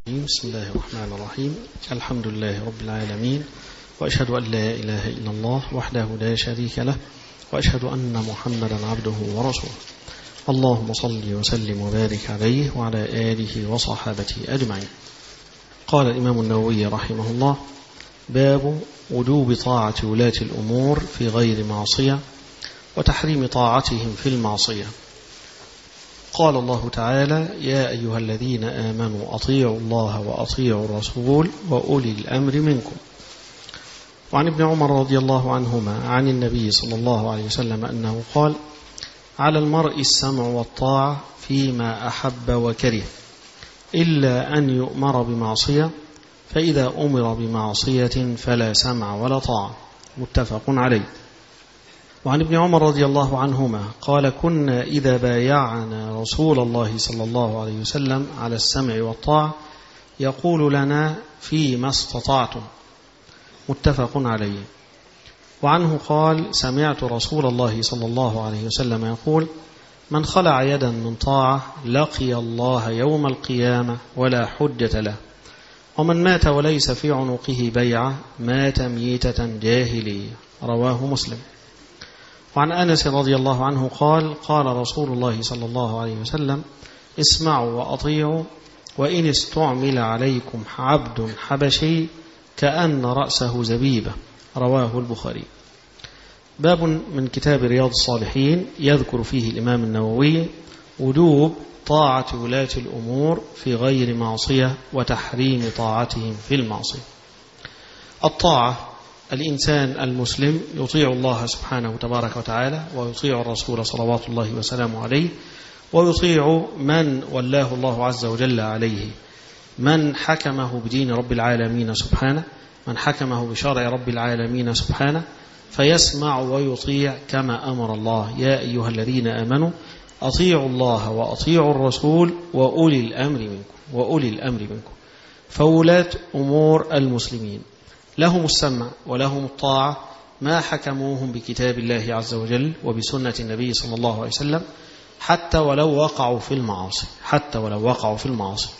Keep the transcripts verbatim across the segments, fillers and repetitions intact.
بسم الله الرحمن الرحيم. الحمد لله رب العالمين، وأشهد أن لا إله إلا الله وحده لا شريك له، وأشهد أن محمدا عبده ورسوله. اللهم صل وسلم وبارك عليه وعلى آله وصحابته أجمعين. قال الإمام النووي رحمه الله: باب وجوب طاعة ولاة الأمور في غير معصية وتحريم طاعتهم في المعصية. قال الله تعالى: يا أيها الذين آمنوا أطيعوا الله وأطيعوا الرسول وأولي الأمر منكم. وعن ابن عمر رضي الله عنهما عن النبي صلى الله عليه وسلم أنه قال: على المرء السمع والطاعة فيما أحب وكره، إلا أن يؤمر بمعصية، فإذا أمر بمعصية فلا سمع ولا طاعة. متفق عليه. وعن ابن عمر رضي الله عنهما قال: كنا إذا بايعنا رسول الله صلى الله عليه وسلم على السمع والطاعة يقول لنا فيما استطعتم. متفق عليه. وعنه قال: سمعت رسول الله صلى الله عليه وسلم يقول: من خلع يدا من طاعة لقي الله يوم القيامة ولا حجة له، ومن مات وليس في عنقه بيعة مات ميتة جاهلية. رواه مسلم. وعن أنس رضي الله عنه قال: قال رسول الله صلى الله عليه وسلم: اسمعوا وأطيعوا، وإن استعمل عليكم عبد حبشي كأن رأسه زبيبة. رواه البخاري. باب من كتاب رياض الصالحين يذكر فيه الإمام النووي وجوب طاعة ولاة الأمور في غير معصية وتحريم طاعتهم في المعصية. الطاعة: الإنسان المسلم يطيع الله سبحانه تبارك وتعالى، ويطيع الرسول صلوات الله وسلامه عليه، ويطيع من ولاه الله عز وجل عليه، من حكمه بدين رب العالمين سبحانه، من حكمه بشرع رب العالمين سبحانه، فيسمع ويطيع كما أمر الله: يا أيها الذين آمنوا أطيعوا الله وأطيعوا الرسول وأولي الأمر منكم. وأولي الأمر منكم فولاة أمور المسلمين لهم السمع ولهم الطاعة ما حكموهم بكتاب الله عز وجل وبسنة النبي صلى الله عليه وسلم، حتى ولو وقعوا في المعاصي حتى ولو وقعوا في المعاصي.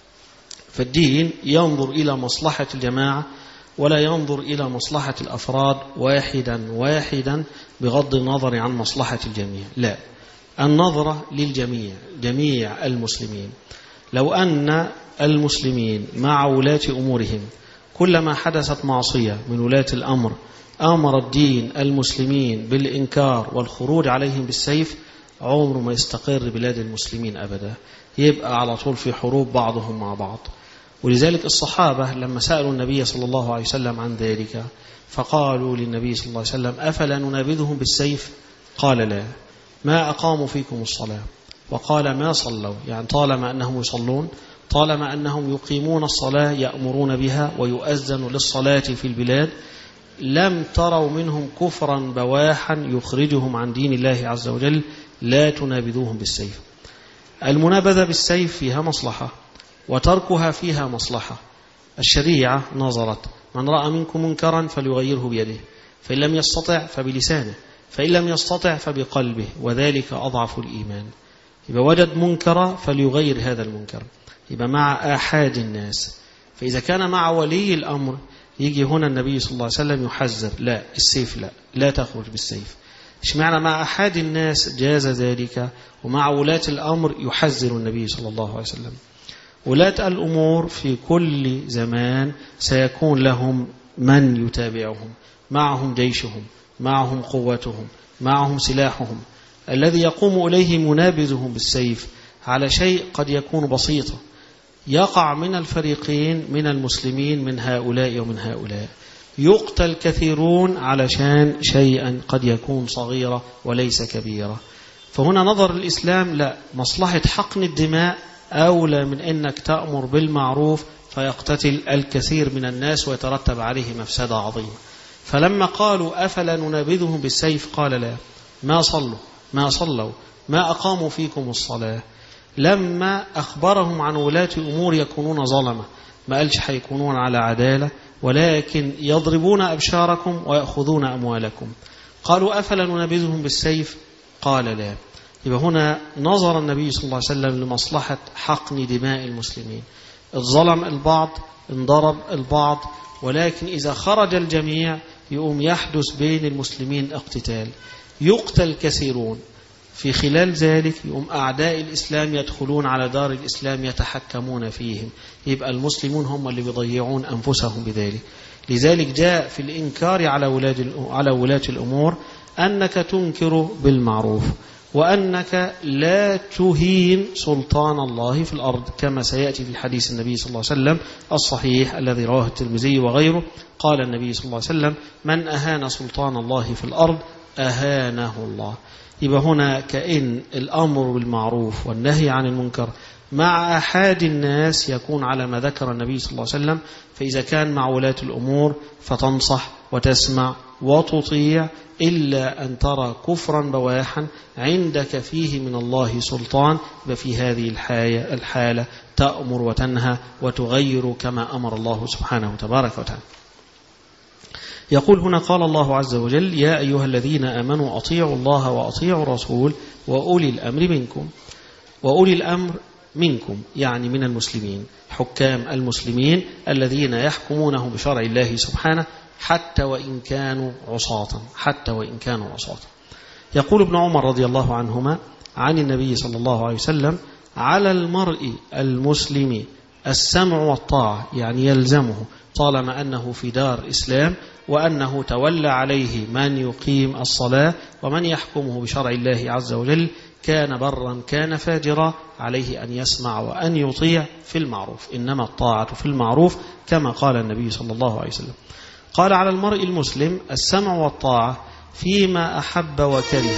فالدين ينظر إلى مصلحة الجماعة ولا ينظر إلى مصلحة الأفراد واحدا واحدا بغض النظر عن مصلحة الجميع، لا، النظرة للجميع، جميع المسلمين. لو أن المسلمين مع ولاة أمورهم كلما حدثت معصية من ولاة الأمر أمر الدين المسلمين بالإنكار والخروج عليهم بالسيف، عمر ما يستقر بلاد المسلمين أبدا، يبقى على طول في حروب بعضهم مع بعض. ولذلك الصحابة لما سألوا النبي صلى الله عليه وسلم عن ذلك فقالوا للنبي صلى الله عليه وسلم: أفلا ننابذهم بالسيف؟ قال: لا، ما أقاموا فيكم الصلاة. وقال: ما صلوا، يعني طالما أنهم يصلون، طالما أنهم يقيمون الصلاة يأمرون بها ويؤذن للصلاة في البلاد، لم تروا منهم كفرا بواحا يخرجهم عن دين الله عز وجل، لا تنابذوهم بالسيف. المنابذة بالسيف فيها مصلحة وتركها فيها مصلحة. الشريعة نظرت: من رأى منكم منكرا فليغيره بيده، فإن لم يستطع فبلسانه، فإن لم يستطع فبقلبه، وذلك أضعف الإيمان. يبقى وجد منكرا فليغير هذا المنكر. يبقى مع آحاد الناس. فإذا كان مع ولي الأمر يجي هنا النبي صلى الله عليه وسلم يحذر: لا، السيف لا، لا تخرج بالسيف. اشمعنى مع آحاد الناس جاز ذلك ومع ولاة الأمر يحذر النبي صلى الله عليه وسلم؟ ولاة الأمور في كل زمان سيكون لهم من يتابعهم، معهم جيشهم، معهم قوتهم، معهم سلاحهم. الذي يقوم إليه منابذهم بالسيف على شيء قد يكون بسيطا، يقع من الفريقين من المسلمين من هؤلاء ومن هؤلاء، يقتل كثيرون علشان شيئا قد يكون صغيرة وليس كبيرة. فهنا نظر الإسلام: لا، مصلحة حقن الدماء أولى من أنك تأمر بالمعروف فيقتتل الكثير من الناس ويترتب عليه مفسدة عظيمة. فلما قالوا: أفلا ننابذهم بالسيف؟ قال: لا، ما صلوا ما صلوا ما أقاموا فيكم الصلاة. لما أخبرهم عن ولاة أمور يكونون ظلمة، ما قالش حيكونون على عدالة، ولكن يضربون أبشاركم ويأخذون أموالكم. قالوا: أفلا ننابذهم بالسيف؟ قال: لا. يبقى هنا نظر النبي صلى الله عليه وسلم لمصلحة حقن دماء المسلمين. الظلم البعض، انضرب البعض، ولكن إذا خرج الجميع يقوم يحدث بين المسلمين اقتتال، يقتل كثيرون. في خلال ذلك يقوم أعداء الإسلام يدخلون على دار الإسلام يتحكمون فيهم، يبقى المسلمون هم اللي بيضيعون أنفسهم بذلك. لذلك جاء في الإنكار على ولاة على ولاة الأمور أنك تنكر بالمعروف، وأنك لا تهين سلطان الله في الأرض، كما سيأتي في حديث النبي صلى الله عليه وسلم الصحيح الذي رواه الترمذي وغيره. قال النبي صلى الله عليه وسلم: من أهان سلطان الله في الأرض أهانه الله. يبقى هنا كأن الأمر بالمعروف والنهي عن المنكر مع أحد الناس يكون على ما ذكر النبي صلى الله عليه وسلم. فإذا كان مع ولاة الأمور فتنصح وتسمع وتطيع، إلا أن ترى كفرا بواحا عندك فيه من الله سلطان، ففي هذه الحالة تأمر وتنهى وتغير كما أمر الله سبحانه وتبارك وتعالى. يقول هنا: قال الله عز وجل: يا أيها الذين آمنوا أطيعوا الله وأطيعوا الرسول وأولي الأمر منكم. وأولي الأمر منكم يعني من المسلمين، حكام المسلمين الذين يحكمونه بشرع الله سبحانه، حتى وإن كانوا عصاة حتى وإن كانوا عصاة. يقول ابن عمر رضي الله عنهما عن النبي صلى الله عليه وسلم: على المرء المسلم السمع والطاعة، يعني يلزمه طالما أنه في دار إسلام، وأنه تولى عليه من يقيم الصلاة ومن يحكمه بشرع الله عز وجل، كان برا كان فاجرا، عليه أن يسمع وأن يطيع في المعروف، إنما الطاعة في المعروف كما قال النبي صلى الله عليه وسلم. قال: على المرء المسلم السمع والطاعة فيما أحب وكره.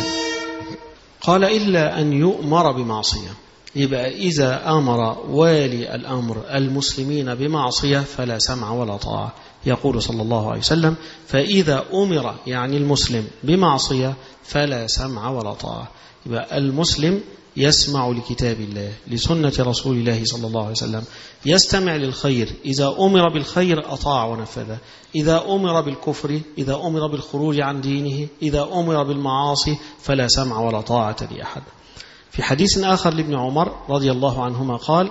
قال: إلا أن يؤمر بمعصية. يبقى إذا أمر والي الأمر المسلمين بمعصية فلا سمع ولا طاعة. يقول صلى الله عليه وسلم: فإذا أمر يعني المسلم بمعصية فلا سمع ولا طاعة. يبقى المسلم يسمع لكتاب الله لسنة رسول الله صلى الله عليه وسلم، يستمع للخير، إذا أمر بالخير أطاع ونفذ، إذا أمر بالكفر، إذا أمر بالخروج عن دينه، إذا أمر بالمعاصي فلا سمع ولا طاعة لأحد. في حديث آخر لابن عمر رضي الله عنهما قال: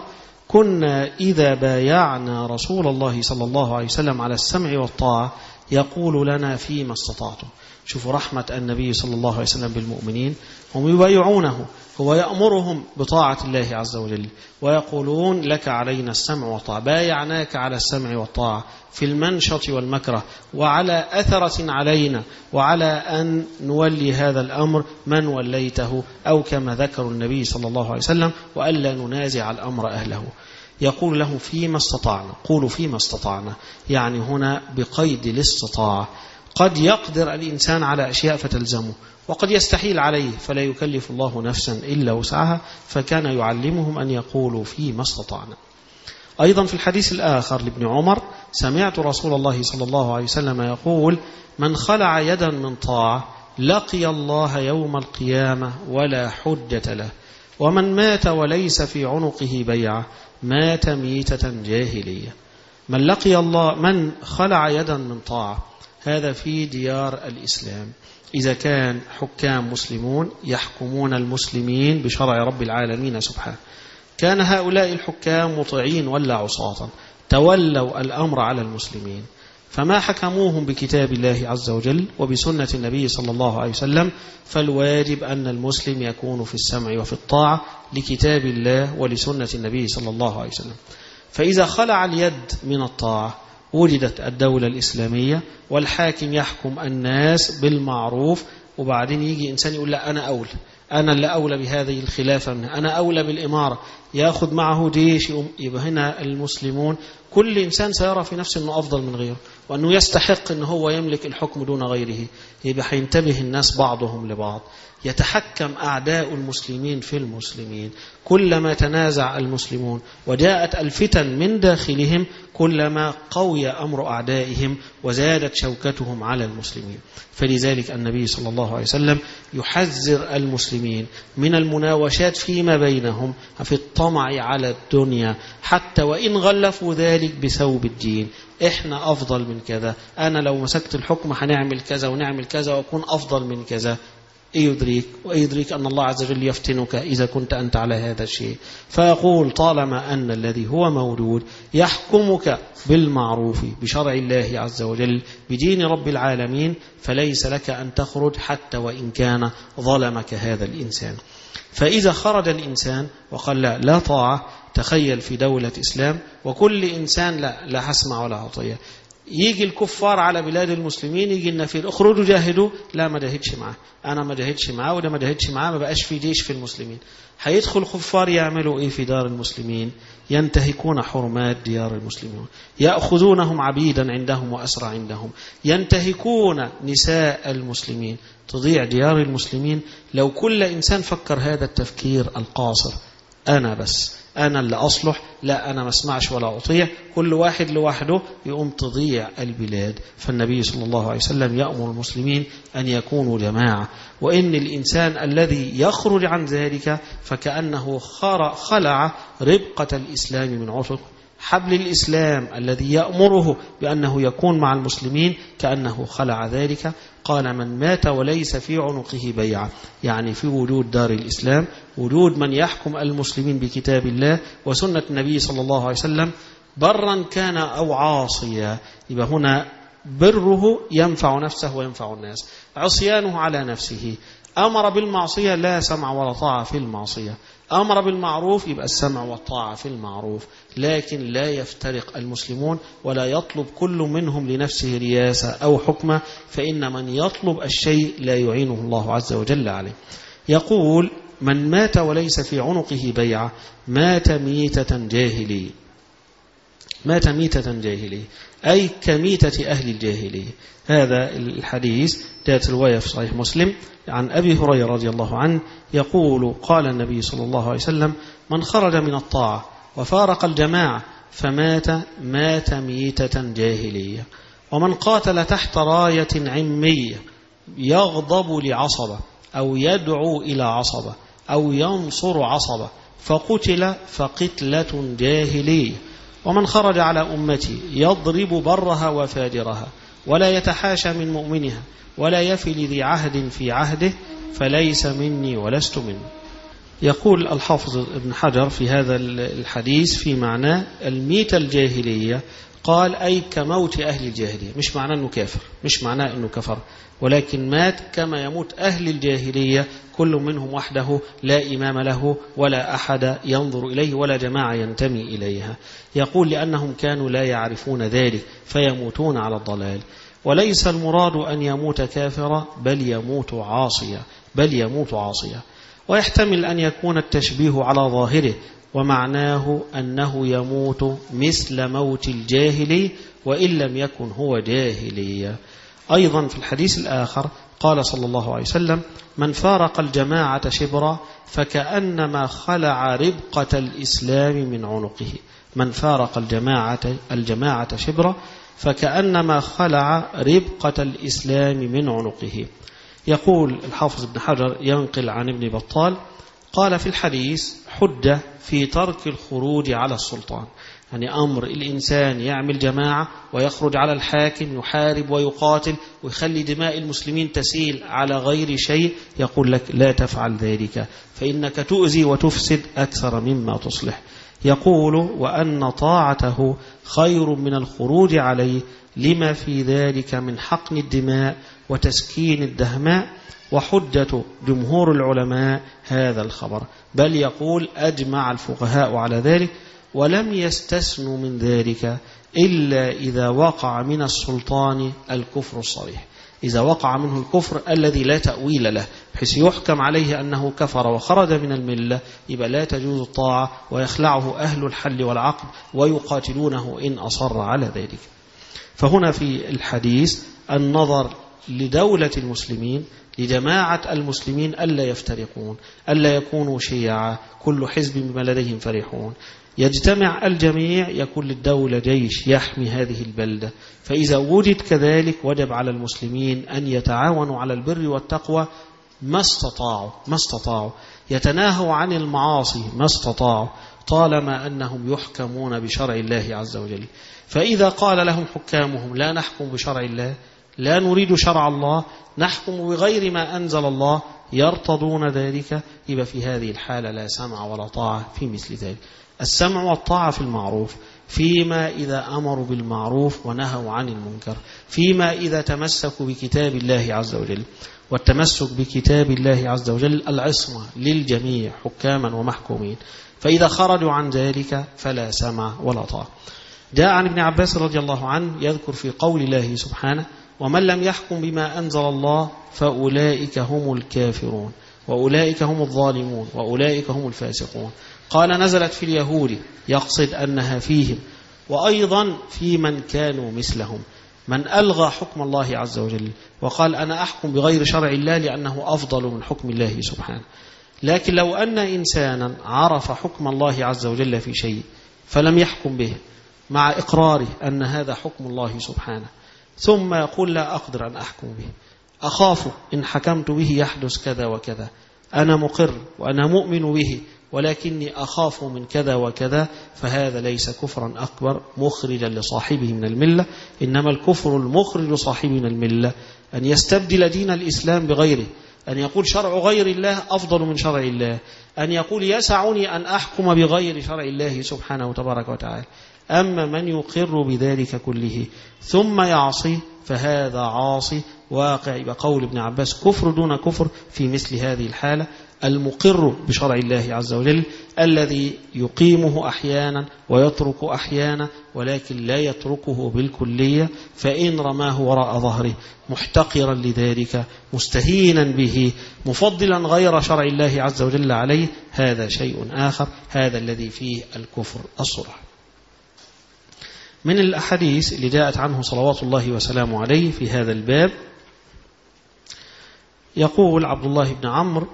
كنا إذا بايعنا رسول الله صلى الله عليه وسلم على السمع والطاعة يقول لنا فيما استطعتم. شوفوا رحمة النبي صلى الله عليه وسلم بالمؤمنين، هم يبايعونه، هو يأمرهم بطاعة الله عز وجل، ويقولون: لك علينا السمع والطاعة، بايعناك على السمع والطاعة في المنشط والمكره، وعلى أثرة علينا، وعلى أن نولي هذا الأمر من وليته، أو كما ذكر النبي صلى الله عليه وسلم: وألا ننازع الأمر أهله. يقول له: فيما استطعنا، قولوا فيما استطعنا، يعني هنا بقيد الاستطاعة. قد يقدر الإنسان على أشياء فتلزمه، وقد يستحيل عليه فلا يكلف الله نفسا إلا وسعها، فكان يعلمهم أن يقولوا فيما استطعنا. أيضا في الحديث الآخر لابن عمر: سمعت رسول الله صلى الله عليه وسلم يقول: من خلع يدا من طاعة لقي الله يوم القيامة ولا حجة له، ومن مات وليس في عنقه بيعة مات ميتة جاهلية. من لقي الله من خلع يدا من طاعة، هذا في ديار الإسلام، إذا كان حكام مسلمون يحكمون المسلمين بشرع رب العالمين سبحانه، كان هؤلاء الحكام مطيعين ولا عصاة، تولوا الأمر على المسلمين، فما حكموهم بكتاب الله عز وجل وبسنة النبي صلى الله عليه وسلم، فالواجب أن المسلم يكون في السمع وفي الطاعة لكتاب الله ولسنة النبي صلى الله عليه وسلم. فإذا خلع اليد من الطاعة وجدت الدولة الإسلامية والحاكم يحكم الناس بالمعروف، وبعدين يجي إنسان يقول: لا أنا أولى، أنا اللي أولى بهذه الخلافة، أنا أولى بالإمارة، يأخذ معه جيش. يبقى هنا المسلمون كل إنسان سيرى في نفسه أنه أفضل من غيره، وأنه يستحق أنه هو يملك الحكم دون غيره. يبقى هينتبه الناس بعضهم لبعض، يتحكم أعداء المسلمين في المسلمين. كلما تنازع المسلمون وجاءت الفتن من داخلهم كلما قوي أمر أعدائهم وزادت شوكتهم على المسلمين. فلذلك النبي صلى الله عليه وسلم يحذر المسلمين من المناوشات فيما بينهم في الطمع على الدنيا، حتى وإن غلفوا ذلك بثوب الدين. إحنا أفضل من كذا، أنا لو مسكت الحكم هنعمل كذا ونعمل كذا وأكون أفضل من كذا. إيه يدريك؟ وإيه يدريك أن الله عز وجل يفتنك إذا كنت أنت على هذا الشيء؟ فيقول طالما أن الذي هو موجود يحكمك بالمعروف بشرع الله عز وجل بدين رب العالمين، فليس لك أن تخرج حتى وإن كان ظلمك هذا الإنسان. فإذا خرج الإنسان وقال لا, لا طاعة، تخيل في دولة إسلام وكل إنسان لا, لا هسمع ولا عطية، يجي الكفار على بلاد المسلمين، يجي النفير اخرجوا جاهدوا، لا ما جاهدش معاه، أنا ما جاهدش معاه وده ما جاهدش معاه، ما بقاش في جيش في المسلمين. هيدخل كفار يعملوا إيه في دار المسلمين؟ ينتهكون حرمات ديار المسلمين، يأخذونهم عبيدا عندهم وأسرى عندهم، ينتهكون نساء المسلمين، تضيع ديار المسلمين. لو كل إنسان فكر هذا التفكير القاصر، أنا بس أنا اللي أصلح، لا أنا ما اسمعش ولا أطيع، كل واحد لوحده، يقوم تضيع البلاد. فالنبي صلى الله عليه وسلم يأمر المسلمين أن يكونوا جماعة، وإن الإنسان الذي يخرج عن ذلك فكأنه خلع ربقة الإسلام من عنقه، حبل الإسلام الذي يأمره بأنه يكون مع المسلمين كأنه خلع ذلك. قال من مات وليس في عنقه بيعة، يعني في وجود دار الإسلام، وجود من يحكم المسلمين بكتاب الله وسنة النبي صلى الله عليه وسلم، برا كان أو عاصيا، يبقى هنا بره ينفع نفسه وينفع الناس، عصيانه على نفسه. أمر بالمعصية لا سمع ولا طاعة في المعصية، أمر بالمعروف يبقى السمع والطاعة في المعروف. لكن لا يفترق المسلمون ولا يطلب كل منهم لنفسه رياسة أو حكمة، فإن من يطلب الشيء لا يعينه الله عز وجل عليه. يقول من مات وليس في عنقه بيعة مات ميتة جاهلية، مات ميتة جاهلية أي كميتة أهل الجاهلية. هذا الحديث جاءت رواية في صحيح مسلم عن أبي هريرة رضي الله عنه يقول قال النبي صلى الله عليه وسلم من خرج من الطاعة وفارق الجماعة فمات مات ميتة جاهلية. ومن قاتل تحت راية عمية يغضب لعصبة أو يدعو إلى عصبة أو ينصر عصبة فقتل فقتلة جاهلية. ومن خرج على أمتي يضرب برها وفاجرها ولا يتحاشى من مؤمنها ولا يفي لذي عهد في عهده فليس مني ولست منه. يقول الحافظ ابن حجر في هذا الحديث في معناه الميتة الجاهلية، قال أي كموت أهل الجاهلية، مش معناه أنه كافر، مش معناه أنه كفر، ولكن مات كما يموت أهل الجاهلية، كل منهم وحده لا إمام له ولا أحد ينظر إليه ولا جماعة ينتمي إليها. يقول لأنهم كانوا لا يعرفون ذلك فيموتون على الضلال. وليس المراد أن يموت كافرا بل يموت عاصيا، بل يموت عاصيا. ويحتمل أن يكون التشبيه على ظاهره ومعناه أنه يموت مثل موت الجاهلي وإن لم يكن هو جاهليا. أيضا في الحديث الآخر قال صلى الله عليه وسلم من فارق الجماعة شبرا فكأنما خلع ربقة الإسلام من عنقه. من فارق الجماعة الجماعة شبرا فكأنما خلع ربقة الإسلام من عنقه. يقول الحافظ ابن حجر ينقل عن ابن بطال قال في الحديث حجة في ترك الخروج على السلطان، يعني أمر الإنسان يعمل جماعة ويخرج على الحاكم يحارب ويقاتل ويخلي دماء المسلمين تسيل على غير شيء، يقول لك لا تفعل ذلك فإنك تؤذي وتفسد أكثر مما تصلح. يقول وأن طاعته خير من الخروج عليه لما في ذلك من حقن الدماء وتسكين الدهماء. وحجة جمهور العلماء هذا الخبر، بل يقول أجمع الفقهاء على ذلك ولم يستثنوا من ذلك إلا إذا وقع من السلطان الكفر الصريح، إذا وقع منه الكفر الذي لا تأويل له بحيث يحكم عليه أنه كفر وخرج من الملة، يبقى لا تجوز الطاعة ويخلعه أهل الحل والعقد ويقاتلونه إن أصر على ذلك. فهنا في الحديث النظر لدولة المسلمين، لجماعة المسلمين ألا يفترقون، ألا يكونوا شيعا كل حزب بما لديهم فرحون، يجتمع الجميع، يكون للدولة جيش يحمي هذه البلدة. فإذا وجد كذلك وجب على المسلمين أن يتعاونوا على البر والتقوى ما استطاعوا، ما استطاعوا يتناهوا عن المعاصي ما استطاعوا، طالما أنهم يحكمون بشرع الله عز وجل. فإذا قال لهم حكامهم لا نحكم بشرع الله، لا نريد شرع الله، نحكم بغير ما أنزل الله، يرتضون ذلك، يبقى في هذه الحالة لا سمع ولا طاعة في مثل ذلك. السمع والطاعة في المعروف، فيما إذا أمروا بالمعروف ونهوا عن المنكر، فيما إذا تمسكوا بكتاب الله عز وجل. والتمسك بكتاب الله عز وجل العصمة للجميع حكاما ومحكومين، فإذا خرجوا عن ذلك فلا سمع ولا طاعة. جاء عن ابن عباس رضي الله عنه يذكر في قول الله سبحانه: ومن لم يحكم بما أنزل الله فأولئك هم الكافرون وأولئك هم الظالمون وأولئك هم الفاسقون. قال: نزلت في اليهود، يقصد أنها فيهم، وأيضا في من كانوا مثلهم، من ألغى حكم الله عز وجل وقال: أنا أحكم بغير شرع الله لأنه أفضل من حكم الله سبحانه. لكن لو أن إنسانا عرف حكم الله عز وجل في شيء فلم يحكم به مع إقراره أن هذا حكم الله سبحانه، ثم يقول: لا أقدر أن أحكم به، أخاف إن حكمت به يحدث كذا وكذا، أنا مقر وأنا مؤمن به ولكني أخاف من كذا وكذا، فهذا ليس كفرا أكبر مخرجا لصاحبه من الملة. إنما الكفر المخرج لصاحبه من الملة أن يستبدل دين الإسلام بغيره، أن يقول شرع غير الله أفضل من شرع الله، أن يقول يسعني أن أحكم بغير شرع الله سبحانه وتبارك وتعالى. أما من يقر بذلك كله ثم يعصي فهذا عاصي واقع. بقول ابن عباس: كفر دون كفر في مثل هذه الحالة. المقر بشرع الله عز وجل الذي يقيمه أحيانا ويترك أحيانا، ولكن لا يتركه بالكلية، فإن رماه وراء ظهره محتقرا لذلك مستهينا به مفضلا غير شرع الله عز وجل عليه، هذا شيء آخر، هذا الذي فيه الكفر الصرح. من الأحاديث اللي جاءت عنه صلوات الله وسلامه عليه في هذا الباب، يقول عبد الله بن عمرو: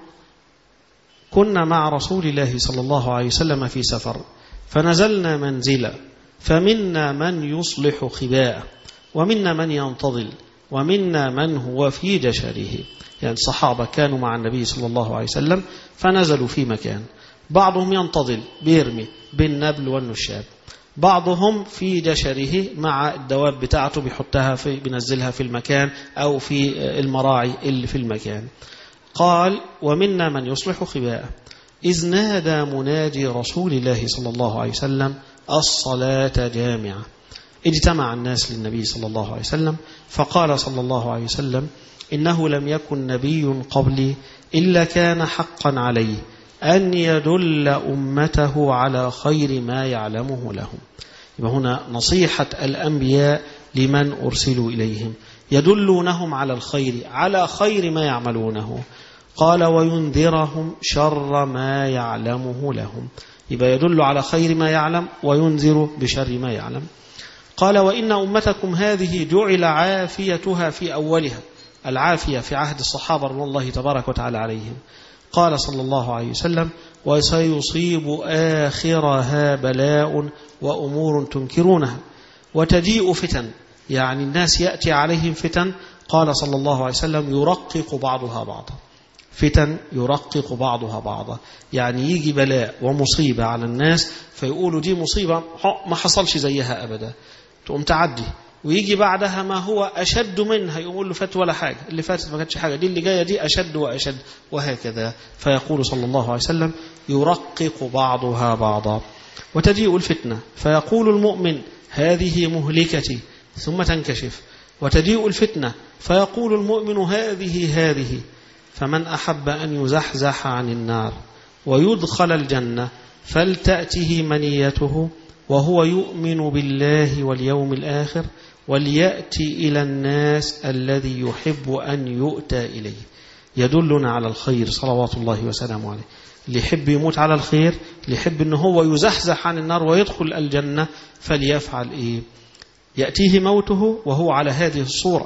كنا مع رسول الله صلى الله عليه وسلم في سفر، فنزلنا منزلا، فمنا من يصلح خباءه، ومنا من ينتظل، ومنا من هو في جشره. يعني الصحابة كانوا مع النبي صلى الله عليه وسلم فنزلوا في مكان، بعضهم ينتظل بيرمي بالنبل والنشاب، بعضهم في جشره مع الدواب بتاعته بيحطها في بينزلها في المكان أو في المراعي اللي في المكان. قال: ومنا من يصلح خباءه، إذ نادى مناجي رسول الله صلى الله عليه وسلم: الصلاة جامعة. اجتمع الناس للنبي صلى الله عليه وسلم، فقال صلى الله عليه وسلم: إنه لم يكن نبي قبلي إلا كان حقا عليه أن يدل أمته على خير ما يعلمه لهم. يبقى هنا نصيحة الأنبياء لمن أرسلوا إليهم، يدلونهم على الخير، على خير ما يعملونه. قال: وينذرهم شر ما يعلمه لهم. يبقى يدل على خير ما يعلم وينذر بشر ما يعلم. قال: وإن أمتكم هذه جعل عافيتها في أولها، العافية في عهد الصحابة رضي الله تبارك وتعالى عليهم. قال صلى الله عليه وسلم: وسيصيب آخرها بلاء وأمور تنكرونها وتجيء فتن. يعني الناس يأتي عليهم فتن، قال صلى الله عليه وسلم: يرقق بعضها بعضا. فتن يرقق بعضها بعضا، يعني يجي بلاء ومصيبة على الناس فيقولوا دي مصيبة ما حصلش زيها أبدا، تقوم تعدي، ويجي بعدها ما هو أشد منها يقول له فات ولا حاجة، اللي فاتت ما كانتش حاجة، دي اللي جاية دي أشد وأشد، وهكذا. فيقول صلى الله عليه وسلم: يرقق بعضها بعضا. وتجيء الفتنة فيقول المؤمن: هذه مهلكتي، ثم تنكشف. وتجيء الفتنة فيقول المؤمن: هذه هذه. فمن أحب أن يزحزح عن النار ويدخل الجنة فلتأته منيته وهو يؤمن بالله واليوم الآخر، وليأتي إلى الناس الذي يحب أن يؤتى إليه. يدلنا على الخير صلوات الله وسلامه عليه. اللي يحب يموت على الخير، اللي يحب أنه هو يزحزح عن النار ويدخل الجنة، فليفعل إيه؟ يأتيه موته وهو على هذه الصورة،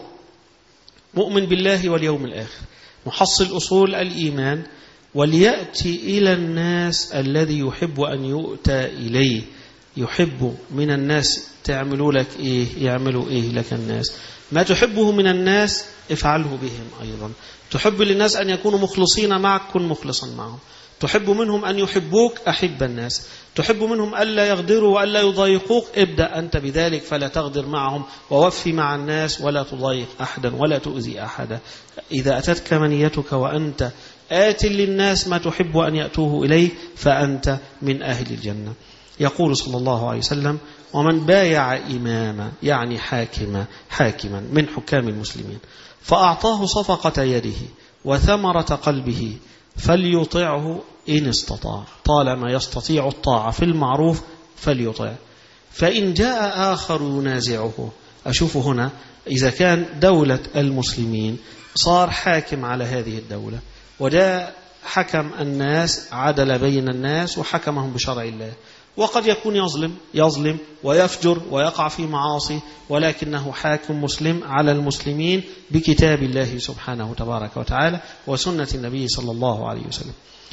مؤمن بالله واليوم الآخر، محصل أصول الإيمان، وليأتي إلى الناس الذي يحب أن يؤتى إليه. يحب من الناس تعملوا لك إيه؟ يعملوا إيه لك الناس؟ ما تحبه من الناس افعله بهم أيضا. تحب للناس أن يكونوا مخلصين معك، كن مخلصا معهم. تحب منهم أن يحبوك، أحب الناس. تحب منهم ألا يغدروا وألا يضايقوك، ابدأ أنت بذلك فلا تغدر معهم، ووفي مع الناس ولا تضايق أحدا ولا تؤذي أحدا. إذا أتتك منيتك وأنت آت للناس ما تحب أن يأتوه إليه فأنت من أهل الجنة. يقول صلى الله عليه وسلم: ومن بايع إماما يعني حاكما حاكما من حكام المسلمين فأعطاه صفقة يده وثمرة قلبه فليطعه إن استطاع، طالما يستطيع الطاعة في المعروف فليطع. فإن جاء آخر ينازعه، أشوف هنا إذا كان دولة المسلمين صار حاكم على هذه الدولة وجاء حكم الناس، عدل بين الناس وحكمهم بشرع الله، وقد يكون يظلم يظلم ويفجر ويقع في معاصي، ولكنه حاكم مسلم على المسلمين بكتاب الله سبحانه تبارك وتعالى وسنة النبي صلى الله عليه وسلم.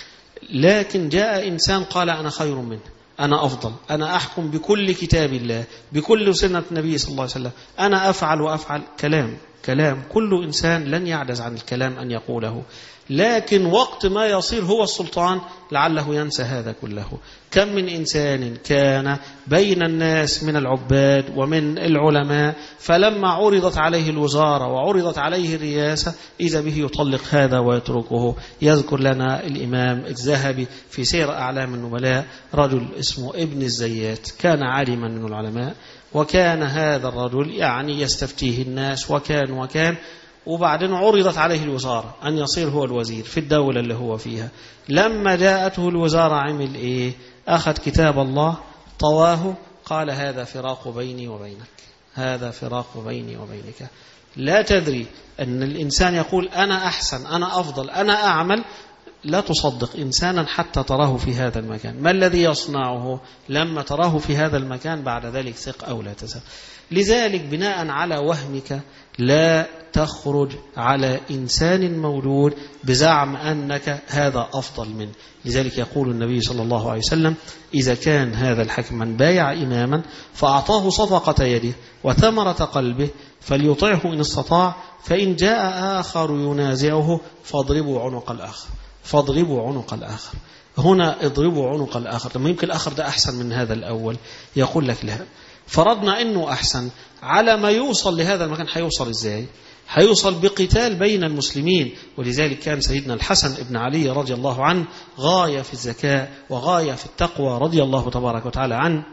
لكن جاء إنسان قال: أنا خير منه، أنا أفضل، أنا أحكم بكل كتاب الله بكل سنة النبي صلى الله عليه وسلم، أنا أفعل وأفعل. كلام كلام كل إنسان لن يعجز عن الكلام أن يقوله، لكن وقت ما يصير هو السلطان لعله ينسى هذا كله. كم من إنسان كان بين الناس من العباد ومن العلماء، فلما عرضت عليه الوزارة وعرضت عليه الرئاسة إذا به يطلق هذا ويتركه. يذكر لنا الإمام الذهبي في سير أعلام النبلاء رجل اسمه ابن الزيات، كان عالما من العلماء، وكان هذا الرجل يعني يستفتيه الناس وكان وكان وبعدين عرضت عليه الوزارة أن يصير هو الوزير في الدولة اللي هو فيها. لما جاءته الوزارة عمل إيه؟ أخذ كتاب الله طواه، قال: هذا فراق بيني وبينك، هذا فراق بيني وبينك. لا تدري أن الإنسان يقول: أنا أحسن، أنا أفضل، أنا أعمل. لا تصدق إنسانا حتى تراه في هذا المكان. ما الذي يصنعه لما تراه في هذا المكان؟ بعد ذلك ثق أو لا تثق. لذلك بناء على وهمك لا تخرج على إنسان مولود بزعم أنك هذا أفضل منه. لذلك يقول النبي صلى الله عليه وسلم: إذا كان هذا الحكم من بايع إماما فأعطاه صفقة يده وثمرة قلبه فليطعه إن استطاع، فإن جاء آخر ينازعه فاضربوا عنق الآخر، فاضربوا عنق الآخر. هنا اضربوا عنق الآخر. لما يمكن الآخر ده أحسن من هذا الأول، يقول لك: لا، فرضنا أنه أحسن، على ما يوصل لهذا المكان هيوصل إزاي؟ هيوصل بقتال بين المسلمين. ولذلك كان سيدنا الحسن ابن علي رضي الله عنه غاية في الذكاء وغاية في التقوى رضي الله تبارك وتعالى عنه،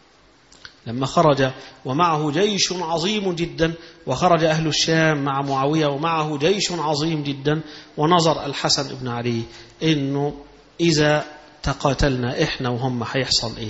لما خرج ومعه جيش عظيم جدا، وخرج أهل الشام مع معاوية ومعه جيش عظيم جدا، ونظر الحسن ابن علي إنه إذا تقاتلنا إحنا وهم هيحصل إيه؟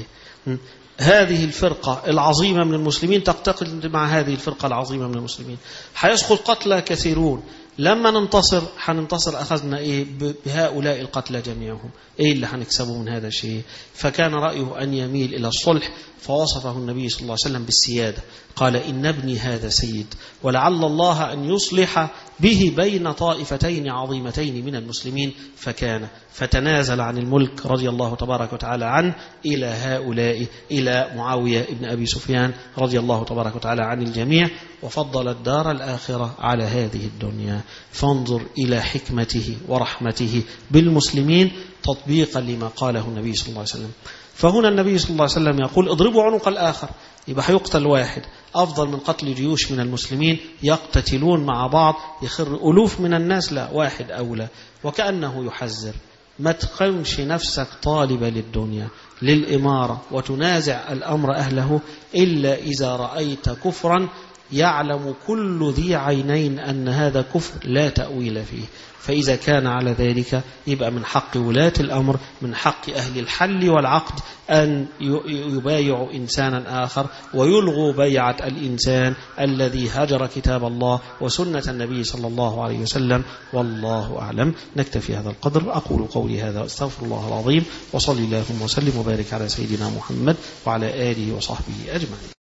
هذه الفرقة العظيمة من المسلمين تقتتل مع هذه الفرقة العظيمة من المسلمين، هيسقط قتلى كثيرون. لما ننتصر هننتصر أخذنا إيه بهؤلاء القتلى جميعهم؟ إيه اللي هنكسبه من هذا الشيء؟ فكان رأيه أن يميل إلى الصلح، فوصفه النبي صلى الله عليه وسلم بالسيادة. قال: إن ابني هذا سيد، ولعل الله أن يصلح به بين طائفتين عظيمتين من المسلمين. فكان فتنازل عن الملك رضي الله تبارك وتعالى عنه إلى هؤلاء، إلى معاوية ابن أبي سفيان رضي الله تبارك وتعالى عن الجميع، وفضل الدار الآخرة على هذه الدنيا. فانظر إلى حكمته ورحمته بالمسلمين تطبيقا لما قاله النبي صلى الله عليه وسلم. فهنا النبي صلى الله عليه وسلم يقول: اضربوا عنق الآخر، يبقى هيقتل واحد أفضل من قتل جيوش من المسلمين يقتتلون مع بعض يخر ألوف من الناس، لا، واحد أولى. وكأنه يحذر: ما تقنش نفسك طالبة للدنيا للإمارة وتنازع الأمر أهله إلا إذا رأيت كفرا يعلم كل ذي عينين أن هذا كفر لا تأويل فيه. فإذا كان على ذلك يبقى من حق ولاة الأمر، من حق أهل الحل والعقد أن يبايعوا إنسانا آخر ويلغوا بيعة الإنسان الذي هجر كتاب الله وسنة النبي صلى الله عليه وسلم. والله أعلم. نكتفي هذا القدر. أقول قولي هذا، أستغفر الله العظيم، وصلي اللهم وسلم وبارك على سيدنا محمد وعلى آله وصحبه أجمعين.